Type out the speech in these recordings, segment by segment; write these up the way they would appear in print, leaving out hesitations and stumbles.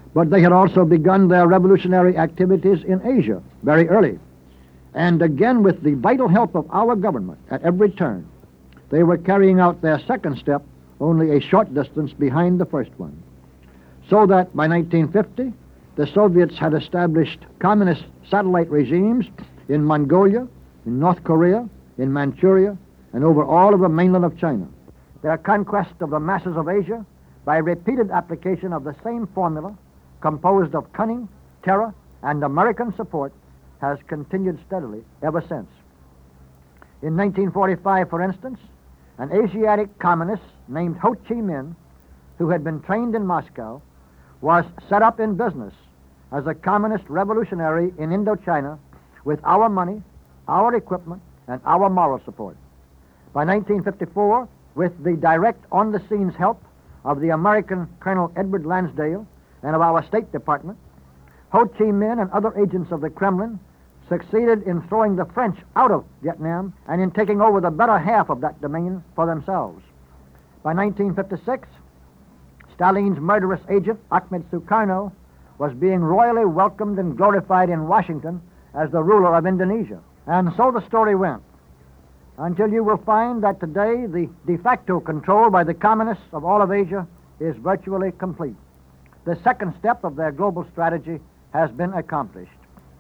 But they had also begun their revolutionary activities in Asia very early. And again, with the vital help of our government at every turn, they were carrying out their second step only a short distance behind the first one. So that by 1950, the Soviets had established communist satellite regimes in Mongolia, in North Korea, in Manchuria, and over all of the mainland of China. Their conquest of the masses of Asia by repeated application of the same formula, composed of cunning, terror, and American support, has continued steadily ever since. In 1945, for instance, an Asiatic communist named Ho Chi Minh, who had been trained in Moscow, was set up in business as a communist revolutionary in Indochina with our money, our equipment, and our moral support. By 1954, with the direct on-the-scenes help of the American Colonel Edward Lansdale and of our State Department, Ho Chi Minh and other agents of the Kremlin succeeded in throwing the French out of Vietnam and in taking over the better half of that domain for themselves. By 1956, Stalin's murderous agent, Ahmed Sukarno, was being royally welcomed and glorified in Washington as the ruler of Indonesia. And so the story went, until you will find that today the de facto control by the communists of all of Asia is virtually complete. The second step of their global strategy has been accomplished.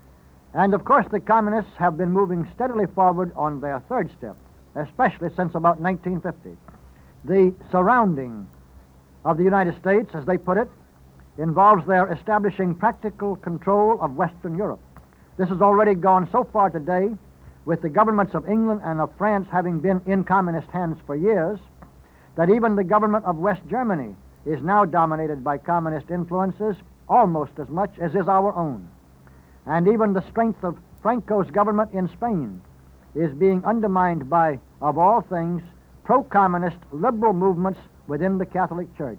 And of course the communists have been moving steadily forward on their third step, especially since about 1950. The surrounding of the United States, as they put it, involves their establishing practical control of Western Europe. This has already gone so far today, with the governments of England and of France having been in communist hands for years, that even the government of West Germany is now dominated by communist influences almost as much as is our own. And even the strength of Franco's government in Spain is being undermined by, of all things, pro-communist liberal movements within the Catholic Church.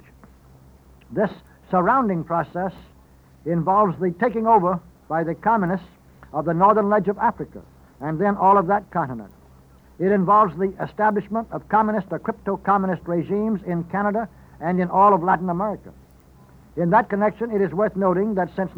This surrounding process involves the taking over by the communists of the northern ledge of Africa, and then all of that continent. It involves the establishment of communist or crypto-communist regimes in Canada and in all of Latin America. In that connection, it is worth noting that since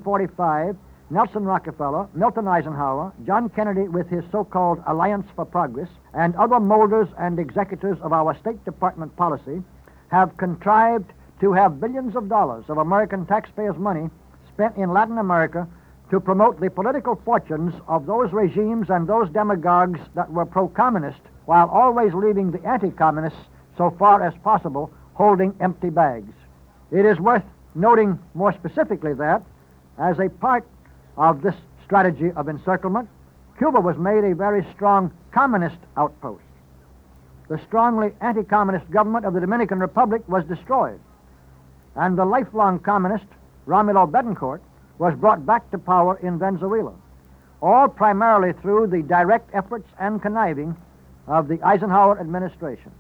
1945, Nelson Rockefeller, Milton Eisenhower, John Kennedy with his so-called Alliance for Progress, and other molders and executors of our State Department policy have contrived to have billions of dollars of American taxpayers' money spent in Latin America to promote the political fortunes of those regimes and those demagogues that were pro-communist, while always leaving the anti-communists, so far as possible, holding empty bags. It is worth noting more specifically that, as a part of this strategy of encirclement, Cuba was made a very strong communist outpost. The strongly anti-communist government of the Dominican Republic was destroyed, and the lifelong communist, Romulo Betancourt, was brought back to power in Venezuela, all primarily through the direct efforts and conniving of the Eisenhower administration.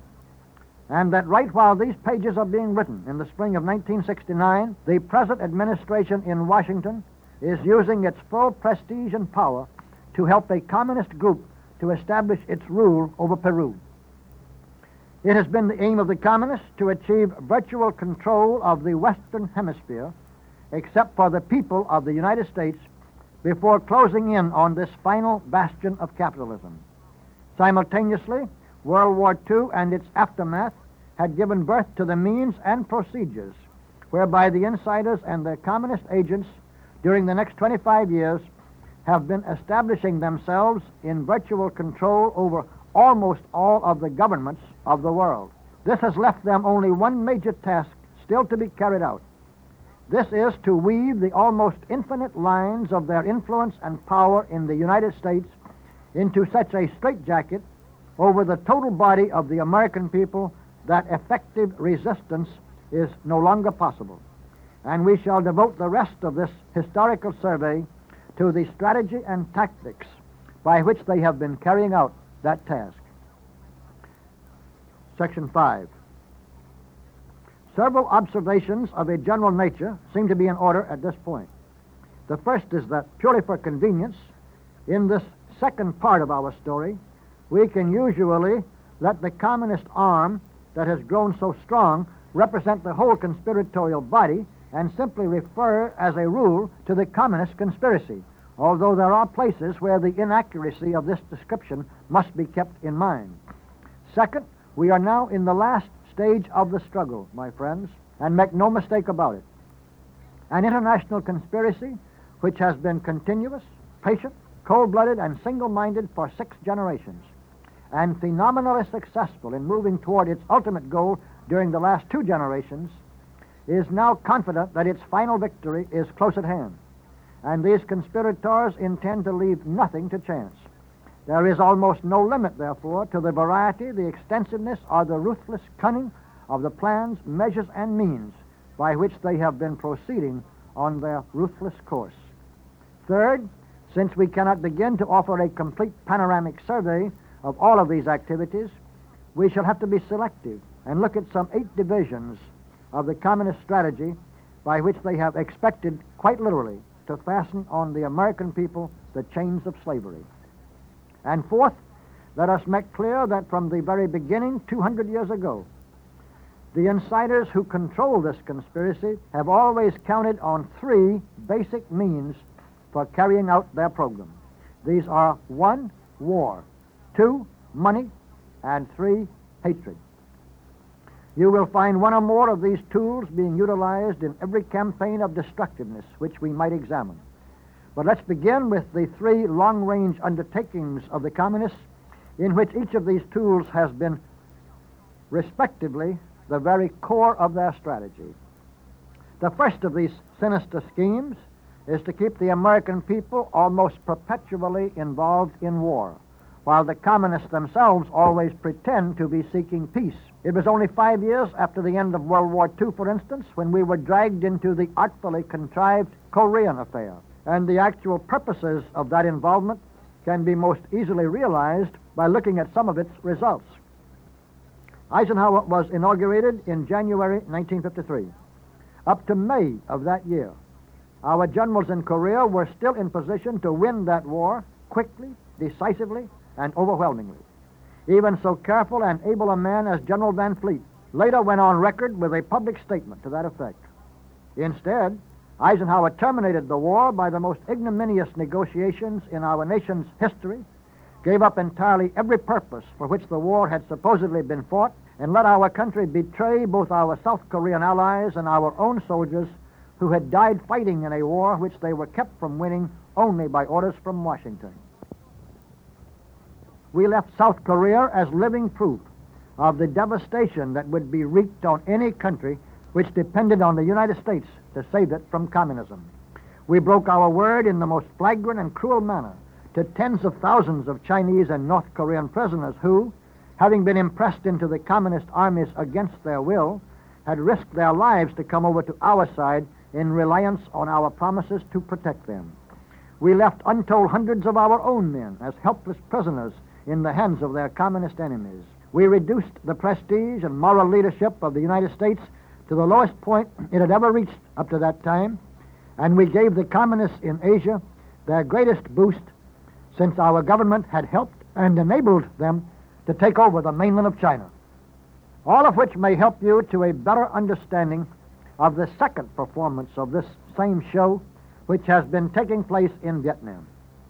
And that right while these pages are being written in the spring of 1969, the present administration in Washington is using its full prestige and power to help a communist group to establish its rule over Peru. It has been the aim of the communists to achieve virtual control of the Western Hemisphere, except for the people of the United States, before closing in on this final bastion of capitalism. Simultaneously, World War II and its aftermath had given birth to the means and procedures whereby the insiders and their communist agents during the next 25 years have been establishing themselves in virtual control over almost all of the governments of the world. This has left them only one major task still to be carried out. This is to weave the almost infinite lines of their influence and power in the United States into such a straitjacket over the total body of the American people that effective resistance is no longer possible. And we shall devote the rest of this historical survey to the strategy and tactics by which they have been carrying out that task. Section 5. Several observations of a general nature seem to be in order at this point. The first is that, purely for convenience, in this second part of our story, we can usually let the communist arm that has grown so strong represent the whole conspiratorial body and simply refer, as a rule, to the communist conspiracy, although there are places where the inaccuracy of this description must be kept in mind. Second, we are now in the last stage of the struggle, my friends, and make no mistake about it. An international conspiracy which has been continuous, patient, cold-blooded, and single-minded for 6 generations, and phenomenally successful in moving toward its ultimate goal during the last 2 generations, is now confident that its final victory is close at hand. And these conspirators intend to leave nothing to chance. There is almost no limit, therefore, to the variety, the extensiveness, or the ruthless cunning of the plans, measures, and means by which they have been proceeding on their ruthless course. Third, since we cannot begin to offer a complete panoramic survey of all of these activities, we shall have to be selective and look at some 8 divisions of the communist strategy by which they have expected, quite literally, to fasten on the American people the chains of slavery. And fourth, let us make clear that from the very beginning, 200 years ago, the insiders who control this conspiracy have always counted on 3 basic means for carrying out their program. These are 1, war, 2, money, and 3, hatred. You will find one or more of these tools being utilized in every campaign of destructiveness which we might examine. But let's begin with the 3 long-range undertakings of the communists, in which each of these tools has been, respectively, the very core of their strategy. The first of these sinister schemes is to keep the American people almost perpetually involved in war, while the communists themselves always pretend to be seeking peace. It was only 5 years after the end of World War II, for instance, when we were dragged into the artfully contrived Korean affair, and the actual purposes of that involvement can be most easily realized by looking at some of its results. Eisenhower was inaugurated in January 1953. Up to May of that year, our generals in Korea were still in position to win that war quickly, decisively, and overwhelmingly. Even so careful and able a man as General Van Fleet later went on record with a public statement to that effect. Instead, Eisenhower terminated the war by the most ignominious negotiations in our nation's history, gave up entirely every purpose for which the war had supposedly been fought, and let our country betray both our South Korean allies and our own soldiers who had died fighting in a war which they were kept from winning only by orders from Washington. We left South Korea as living proof of the devastation that would be wreaked on any country which depended on the United States to save it from communism. We broke our word in the most flagrant and cruel manner to tens of thousands of Chinese and North Korean prisoners who, having been impressed into the communist armies against their will, had risked their lives to come over to our side in reliance on our promises to protect them. We left untold hundreds of our own men as helpless prisoners in the hands of their communist enemies. We reduced the prestige and moral leadership of the United States to the lowest point it had ever reached up to that time, and we gave the communists in Asia their greatest boost since our government had helped and enabled them to take over the mainland of China. All of which may help you to a better understanding of the second performance of this same show, which has been taking place in Vietnam.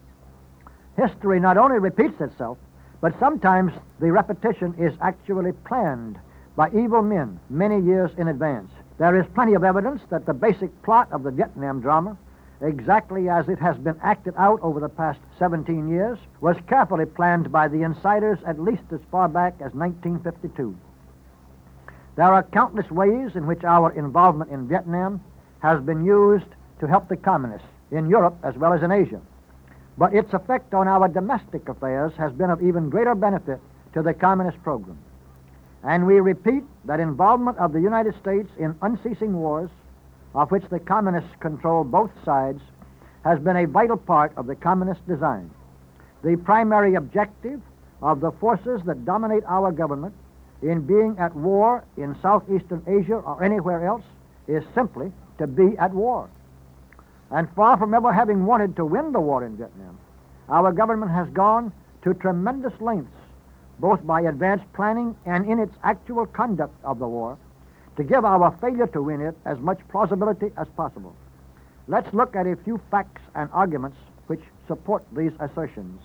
History not only repeats itself, but sometimes the repetition is actually planned by evil men many years in advance. There is plenty of evidence that the basic plot of the Vietnam drama, exactly as it has been acted out over the past 17 years, was carefully planned by the insiders at least as far back as 1952. There are countless ways in which our involvement in Vietnam has been used to help the communists in Europe as well as in Asia. But its effect on our domestic affairs has been of even greater benefit to the communist program. And we repeat that involvement of the United States in unceasing wars, of which the communists control both sides, has been a vital part of the communist design. The primary objective of the forces that dominate our government in being at war in Southeastern Asia or anywhere else is simply to be at war. And far from ever having wanted to win the war in Vietnam, our government has gone to tremendous lengths, both by advanced planning and in its actual conduct of the war, to give our failure to win it as much plausibility as possible. Let's look at a few facts and arguments which support these assertions.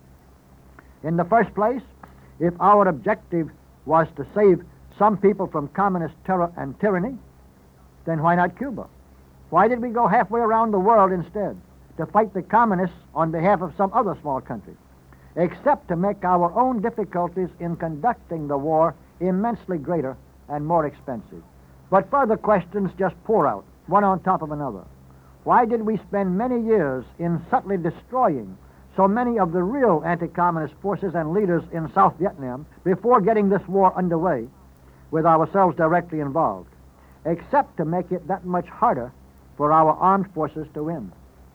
In the first place, if our objective was to save some people from communist terror and tyranny, then why not Cuba? Why did we go halfway around the world instead to fight the communists on behalf of some other small country, except to make our own difficulties in conducting the war immensely greater and more expensive? But further questions just pour out, one on top of another. Why did we spend many years in subtly destroying so many of the real anti-communist forces and leaders in South Vietnam before getting this war underway, with ourselves directly involved, except to make it that much harder for our armed forces to win?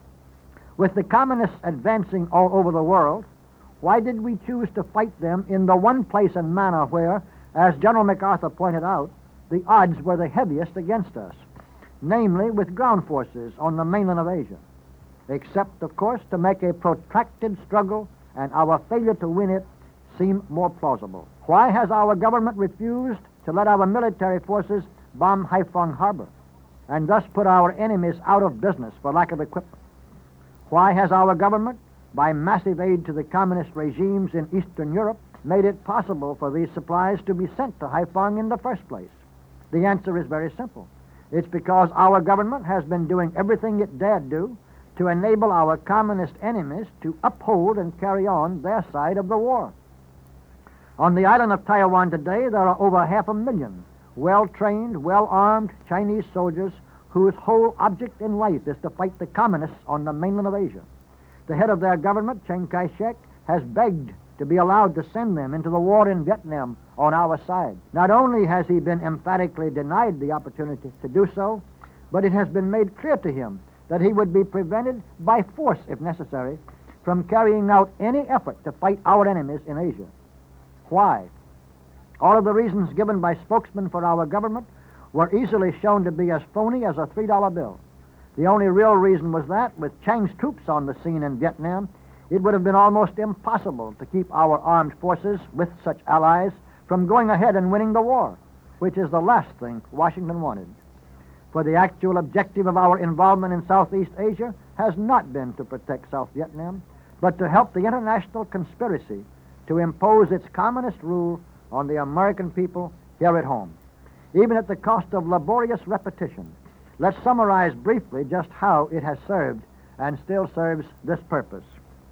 With the communists advancing all over the world, why did we choose to fight them in the one place and manner where, as General MacArthur pointed out, the odds were the heaviest against us, namely with ground forces on the mainland of Asia, except, of course, to make a protracted struggle and our failure to win it seem more plausible? Why has our government refused to let our military forces bomb Haiphong Harbor and thus put our enemies out of business for lack of equipment? Why has our government, by massive aid to the communist regimes in Eastern Europe, made it possible for these supplies to be sent to Haiphong in the first place? The answer is very simple. It's because our government has been doing everything it dared do to enable our communist enemies to uphold and carry on their side of the war. On the island of Taiwan today, there are over 500,000 well-trained, well-armed Chinese soldiers whose whole object in life is to fight the communists on the mainland of Asia. The head of their government, Chiang Kai-shek, has begged to be allowed to send them into the war in Vietnam on our side. Not only has he been emphatically denied the opportunity to do so, but it has been made clear to him that he would be prevented by force, if necessary, from carrying out any effort to fight our enemies in Asia. Why? All of the reasons given by spokesmen for our government were easily shown to be as phony as a $3 bill. The only real reason was that, with Chiang's troops on the scene in Vietnam, it would have been almost impossible to keep our armed forces with such allies from going ahead and winning the war, which is the last thing Washington wanted. For the actual objective of our involvement in Southeast Asia has not been to protect South Vietnam, but to help the international conspiracy to impose its communist rule on the American people here at home. Even at the cost of laborious repetition, let's summarize briefly just how it has served and still serves this purpose.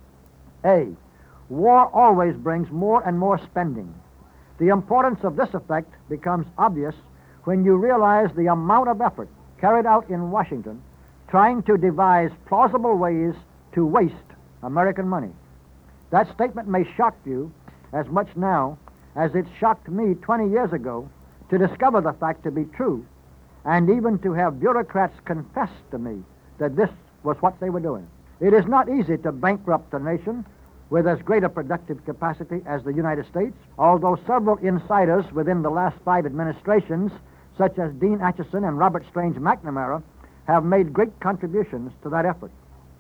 A. War always brings more and more spending. The importance of this effect becomes obvious when you realize the amount of effort carried out in Washington trying to devise plausible ways to waste American money. That statement may shock you as much now as it shocked me 20 years ago to discover the fact to be true, and even to have bureaucrats confess to me that this was what they were doing. It is not easy to bankrupt a nation with as great a productive capacity as the United States, although several insiders within the last 5 administrations, such as Dean Acheson and Robert Strange McNamara, have made great contributions to that effort.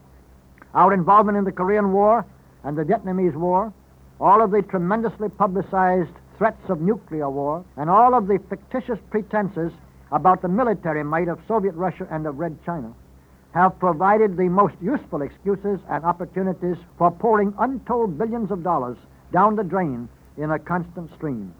Our involvement in the Korean War and the Vietnamese War, all of the tremendously publicized threats of nuclear war, and all of the fictitious pretenses about the military might of Soviet Russia and of Red China, have provided the most useful excuses and opportunities for pouring untold billions of dollars down the drain in a constant stream.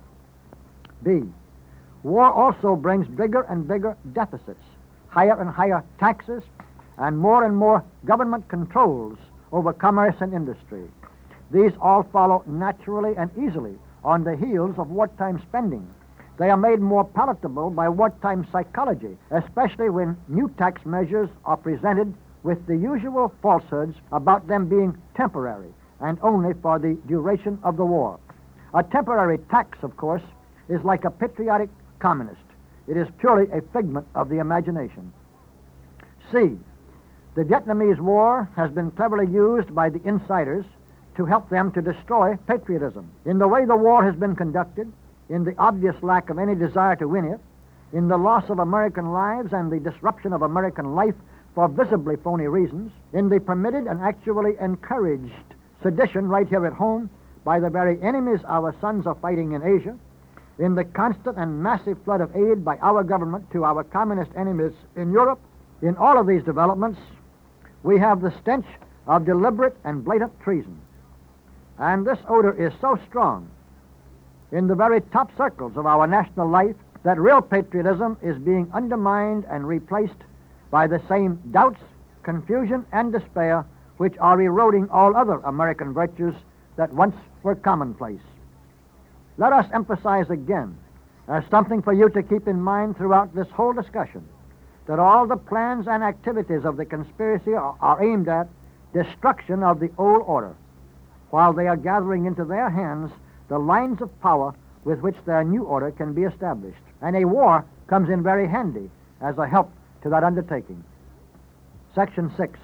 B. War also brings bigger and bigger deficits, higher and higher taxes, and more government controls over commerce and industry. These all follow naturally and easily on the heels of wartime spending. They are made more palatable by wartime psychology, especially when new tax measures are presented with the usual falsehoods about them being temporary and only for the duration of the war. A temporary tax, of course, is like a patriotic communist. It is purely a figment of the imagination. C. The Vietnamese War has been cleverly used by the insiders to help them to destroy patriotism. In the way the war has been conducted, in the obvious lack of any desire to win it, in the loss of American lives and the disruption of American life for visibly phony reasons, in the permitted and actually encouraged sedition right here at home by the very enemies our sons are fighting in Asia, in the constant and massive flood of aid by our government to our communist enemies in Europe, in all of these developments, we have the stench of deliberate and blatant treason. And this odor is so strong in the very top circles of our national life that real patriotism is being undermined and replaced by the same doubts, confusion, and despair which are eroding all other American virtues that once were commonplace. Let us emphasize again, as something for you to keep in mind throughout this whole discussion, that all the plans and activities of the conspiracy are aimed at destruction of the old order, while they are gathering into their hands the lines of power with which their new order can be established. And a war comes in very handy as a help to that undertaking. Section 6.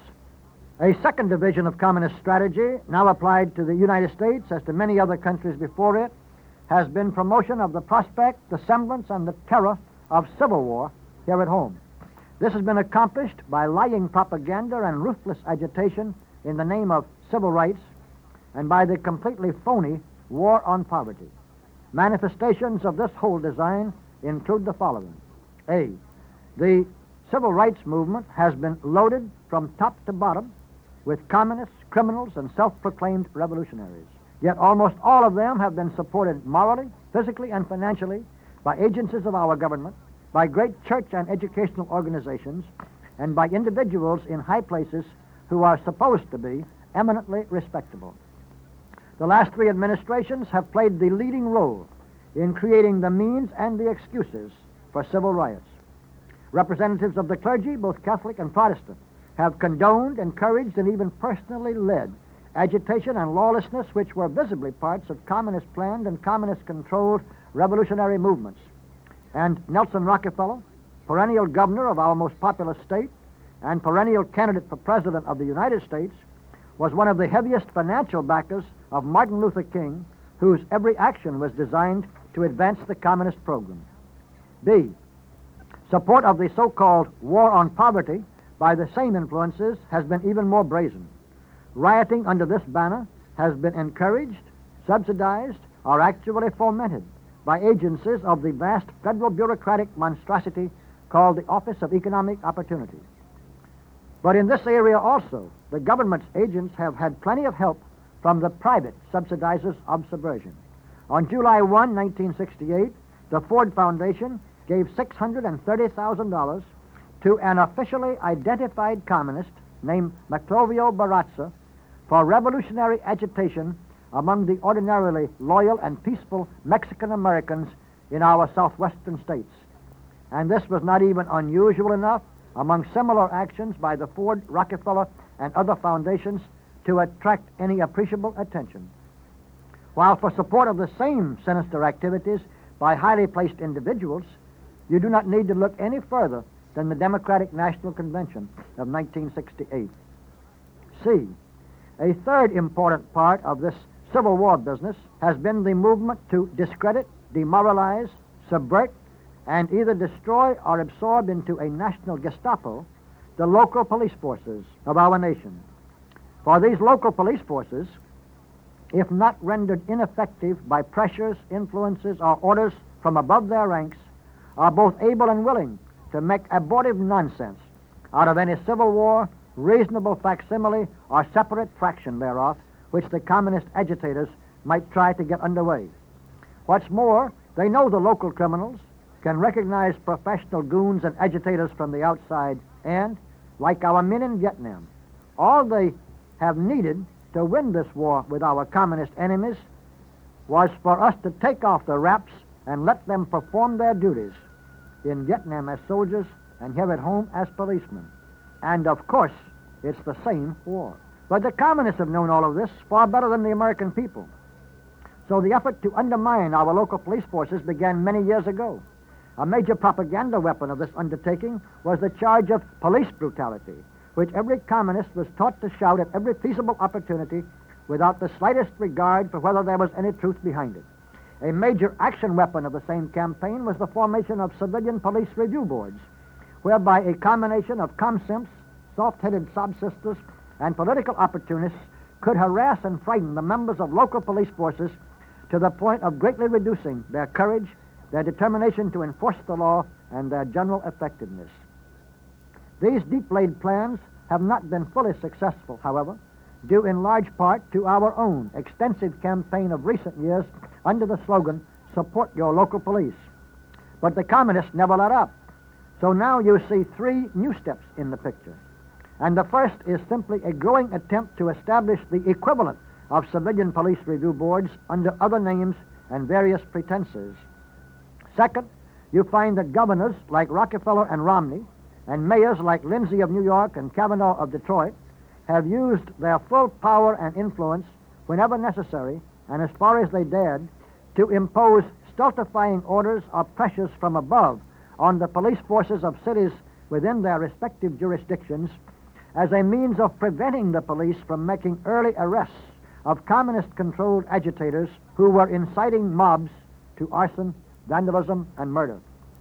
A second division of communist strategy, now applied to the United States as to many other countries before it, has been promotion of the prospect, the semblance, and the terror of civil war here at home. This has been accomplished by lying propaganda and ruthless agitation in the name of civil rights and by the completely phony war on poverty. Manifestations of this whole design include the following. A. The civil rights movement has been loaded from top to bottom with communists, criminals, and self-proclaimed revolutionaries. Yet almost all of them have been supported morally, physically, and financially by agencies of our government, by great church and educational organizations, and by individuals in high places who are supposed to be eminently respectable. The last three administrations have played the leading role in creating the means and the excuses for civil riots. Representatives of the clergy, both Catholic and Protestant, have condoned, encouraged, and even personally led agitation and lawlessness which were visibly parts of communist-planned and communist-controlled revolutionary movements. And Nelson Rockefeller, perennial governor of our most populous state and perennial candidate for president of the United States, was one of the heaviest financial backers of Martin Luther King, whose every action was designed to advance the communist program. B. Support of the so-called war on poverty by the same influences has been even more brazen. Rioting under this banner has been encouraged, subsidized, or actually fomented by agencies of the vast federal bureaucratic monstrosity called the Office of Economic Opportunity. But in this area also, the government's agents have had plenty of help from the private subsidizers of subversion. On July 1, 1968, the Ford Foundation gave $630,000 to an officially identified communist named Maclovio Barraza for revolutionary agitation among the ordinarily loyal and peaceful Mexican Americans in our southwestern states. And this was not even unusual enough among similar actions by the Ford, Rockefeller, and other foundations to attract any appreciable attention. While for support of the same sinister activities by highly placed individuals, you do not need to look any further than the Democratic National Convention of 1968. C. A third important part of this Civil War business has been the movement to discredit, demoralize, subvert, and either destroy or absorb into a national Gestapo the local police forces of our nation. For these local police forces, if not rendered ineffective by pressures, influences, or orders from above their ranks, are both able and willing to make abortive nonsense out of any civil war, reasonable facsimile, or separate fraction thereof, which the communist agitators might try to get underway. What's more, they know the local criminals, can recognize professional goons and agitators from the outside, and, like our men in Vietnam, all they have needed to win this war with our communist enemies was for us to take off the wraps and let them perform their duties in Vietnam as soldiers and here at home as policemen. And of course, it's the same war. But the communists have known all of this far better than the American people. So the effort to undermine our local police forces began many years ago. A major propaganda weapon of this undertaking was the charge of police brutality, which every communist was taught to shout at every feasible opportunity without the slightest regard for whether there was any truth behind it. A major action weapon of the same campaign was the formation of civilian police review boards, whereby a combination of comsimps, soft-headed sob-sisters, and political opportunists could harass and frighten the members of local police forces to the point of greatly reducing their courage their determination to enforce the law, and their general effectiveness. These deep-laid plans have not been fully successful, however, due in large part to our own extensive campaign of recent years under the slogan, "Support your local police." But the communists never let up. So now you see three new steps in the picture. And the first is simply a growing attempt to establish the equivalent of civilian police review boards under other names and various pretenses. Second, you find that governors like Rockefeller and Romney, and mayors like Lindsay of New York and Kavanaugh of Detroit, have used their full power and influence whenever necessary, and as far as they dared, to impose stultifying orders or pressures from above on the police forces of cities within their respective jurisdictions as a means of preventing the police from making early arrests of communist-controlled agitators who were inciting mobs to arson, vandalism, and murder.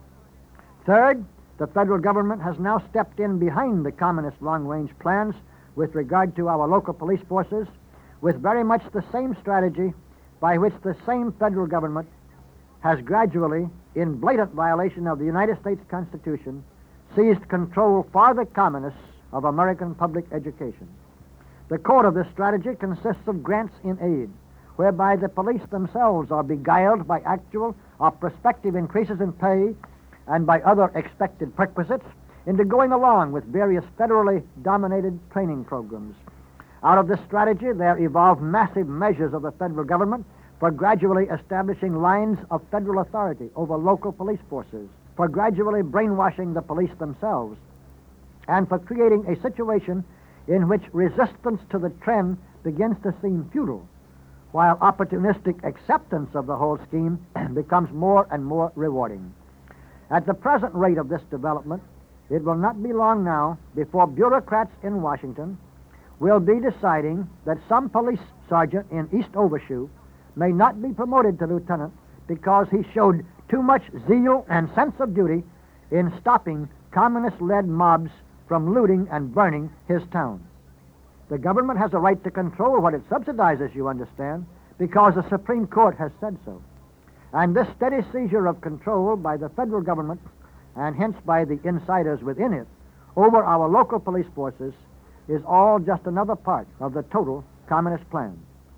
Third, the federal government has now stepped in behind the communist long-range plans with regard to our local police forces with very much the same strategy by which the same federal government has gradually, in blatant violation of the United States Constitution, seized control for the communists of American public education. The core of this strategy consists of grants in aid, whereby the police themselves are beguiled by actual or prospective increases in pay and by other expected perquisites into going along with various federally dominated training programs. Out of this strategy, there evolved massive measures of the federal government for gradually establishing lines of federal authority over local police forces, for gradually brainwashing the police themselves, and for creating a situation in which resistance to the trend begins to seem futile, while opportunistic acceptance of the whole scheme becomes more and more rewarding. At the present rate of this development, it will not be long now before bureaucrats in Washington will be deciding that some police sergeant in East Overshoe may not be promoted to lieutenant because he showed too much zeal and sense of duty in stopping communist-led mobs from looting and burning his town. The government has a right to control what it subsidizes, you understand, because the Supreme Court has said so. And this steady seizure of control by the federal government, and hence by the insiders within it, over our local police forces is all just another part of the total communist plan.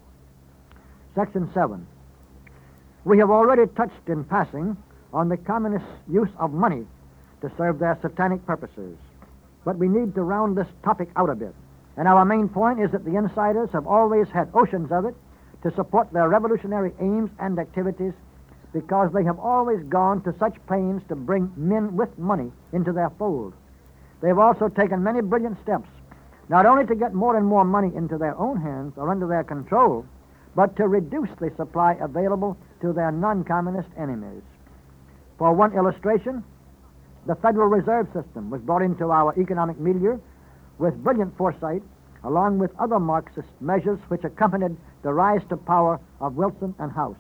Section 7. We have already touched in passing on the communists' use of money to serve their satanic purposes. But we need to round this topic out a bit. And our main point is that the insiders have always had oceans of it to support their revolutionary aims and activities because they have always gone to such pains to bring men with money into their fold. They have also taken many brilliant steps, not only to get more and more money into their own hands or under their control, but to reduce the supply available to their non-communist enemies. For one illustration, the Federal Reserve System was brought into our economic milieu with brilliant foresight, along with other Marxist measures which accompanied the rise to power of Wilson and House.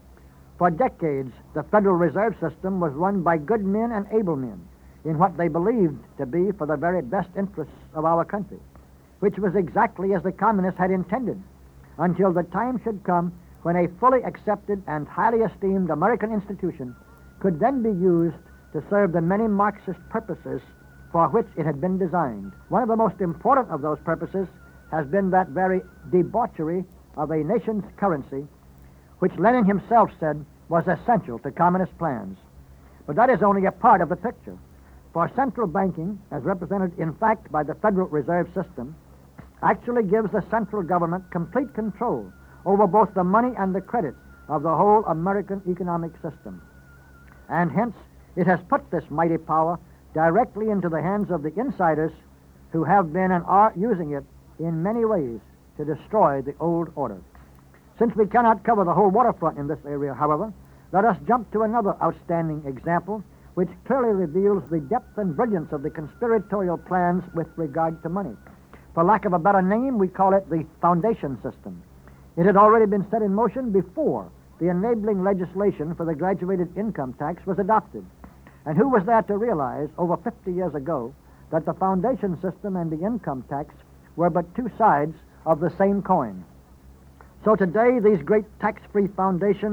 For decades, the Federal Reserve System was run by good men and able men in what they believed to be for the very best interests of our country, which was exactly as the communists had intended, until the time should come when a fully accepted and highly esteemed American institution could then be used to serve the many Marxist purposes for which it had been designed. One of the most important of those purposes has been that very debauchery of a nation's currency, which Lenin himself said was essential to communist plans. But that is only a part of the picture. For central banking, as represented in fact by the Federal Reserve System, actually gives the central government complete control over both the money and the credit of the whole American economic system. And hence, it has put this mighty power directly into the hands of the insiders who have been and are using it in many ways to destroy the old order. Since we cannot cover the whole waterfront in this area, however, let us jump to another outstanding example which clearly reveals the depth and brilliance of the conspiratorial plans with regard to money. For lack of a better name, we call it the foundation system. It had already been set in motion before the enabling legislation for the graduated income tax was adopted. And who was there to realize over 50 years ago that the foundation system and the income tax were but two sides of the same coin? So today, these great tax-free foundations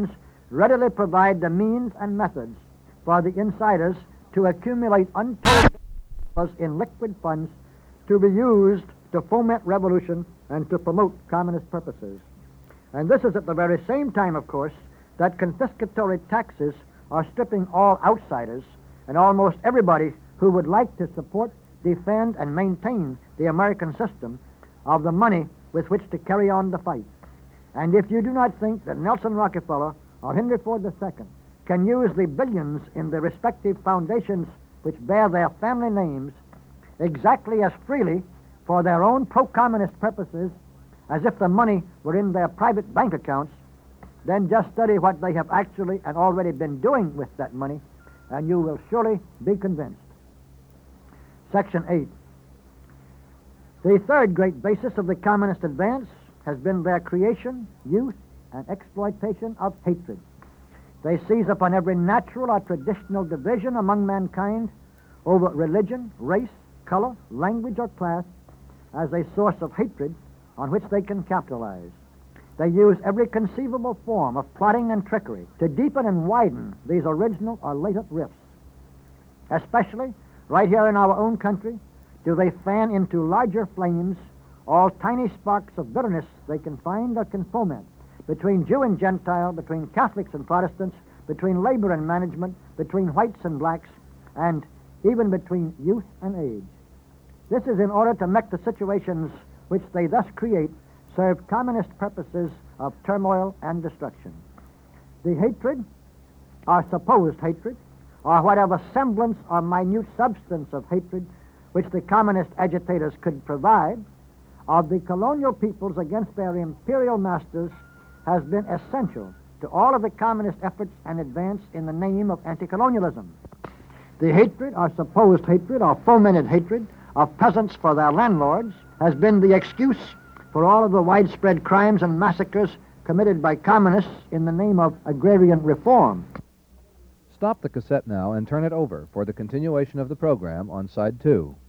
readily provide the means and methods for the insiders to accumulate untold dollars in liquid funds to be used to foment revolution and to promote communist purposes. And this is at the very same time, of course, that confiscatory taxes are stripping all outsiders and almost everybody who would like to support, defend, and maintain the American system of the money with which to carry on the fight. And if you do not think that Nelson Rockefeller or Henry Ford II can use the billions in the respective foundations which bear their family names exactly as freely for their own pro-communist purposes as if the money were in their private bank accounts, then just study what they have actually and already been doing with that money, and you will surely be convinced. Section 8. The third great basis of the communist advance has been their creation, use, and exploitation of hatred. They seize upon every natural or traditional division among mankind over religion, race, color, language, or class as a source of hatred on which they can capitalize. They use every conceivable form of plotting and trickery to deepen and widen these original or latent rifts. Especially right here in our own country, do they fan into larger flames all tiny sparks of bitterness they can find or can foment between Jew and Gentile, between Catholics and Protestants, between labor and management, between whites and blacks, and even between youth and age. This is in order to make the situations which they thus create serve communist purposes of turmoil and destruction. The hatred, or supposed hatred, or whatever semblance or minute substance of hatred which the communist agitators could provide of the colonial peoples against their imperial masters has been essential to all of the communist efforts and advance in the name of anti-colonialism. The hatred, or supposed hatred, or fomented hatred of peasants for their landlords has been the excuse for all of the widespread crimes and massacres committed by communists in the name of agrarian reform. Stop the cassette now and turn it over for the continuation of the program on side 2.